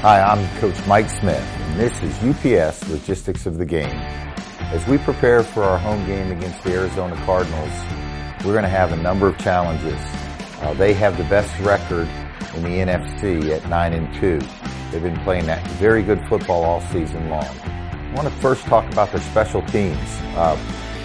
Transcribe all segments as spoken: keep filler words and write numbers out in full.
Hi, I'm Coach Mike Smith, and this is U P S Logistics of the Game. As we prepare for our home game against the Arizona Cardinals, we're going to have a number of challenges. Uh, they have the best record in the N F C at nine and two. They've been playing that very good football all season long. I want to first talk about their special teams. Uh,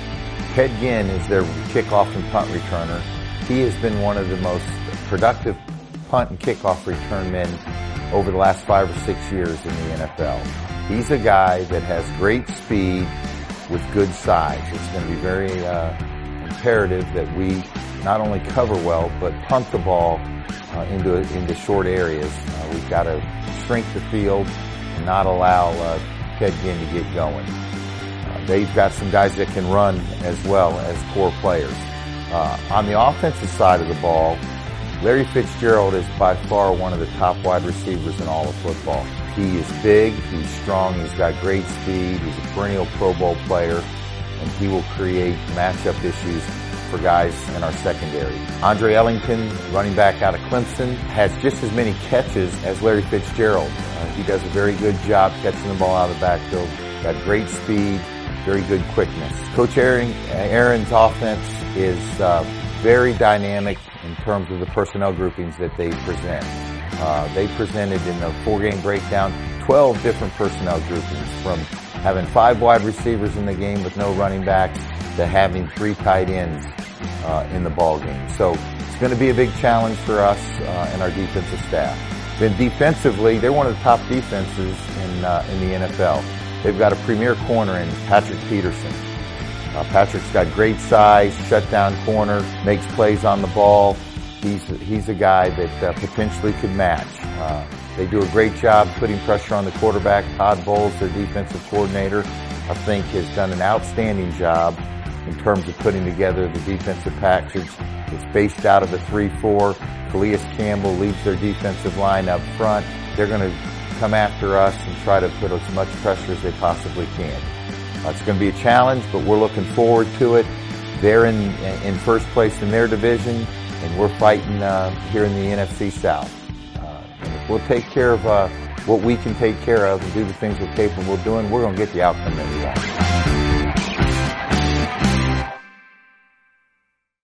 Ted Ginn is their kickoff and punt returner. He has been one of the most productive punt and kickoff return men over the last five or six years in the N F L. He's a guy that has great speed with good size. It's going to be very uh, imperative that we not only cover well, but punt the ball uh, into into short areas. Uh, we've got to shrink the field and not allow uh, Ted Ginn to get going. Uh, they've got some guys that can run as well as core players. Uh, on the offensive side of the ball, Larry Fitzgerald is by far one of the top wide receivers in all of football. He is big, he's strong, he's got great speed, he's a perennial Pro Bowl player, and he will create matchup issues for guys in our secondary. Andre Ellington, running back out of Clemson, has just as many catches as Larry Fitzgerald. Uh, he does a very good job catching the ball out of the backfield, got great speed, very good quickness. Coach Aaron, Aaron's offense is uh, very dynamic in terms of the personnel groupings that they present. Uh, they presented in the four-game breakdown twelve different personnel groupings, from having five wide receivers in the game with no running backs to having three tight ends uh, in the ball game. So it's going to be a big challenge for us uh, and our defensive staff. Then defensively, they're one of the top defenses in uh, in the N F L. They've got a premier corner in Patrick Peterson. Uh, Patrick's got great size, shutdown corner, makes plays on the ball. He's he's a guy that uh, potentially could match. Uh, they do a great job putting pressure on the quarterback. Todd Bowles, their defensive coordinator, I think has done an outstanding job in terms of putting together the defensive package. It's based out of a three four. Calais Campbell leads their defensive line up front. They're going to come after us and try to put as much pressure as they possibly can. Uh, it's going to be a challenge, but we're looking forward to it. They're in in first place in their division, and we're fighting uh, here in the N F C South. Uh, and if we'll take care of uh, what we can take care of and do the things we're capable of doing, we're going to get the outcome that we want.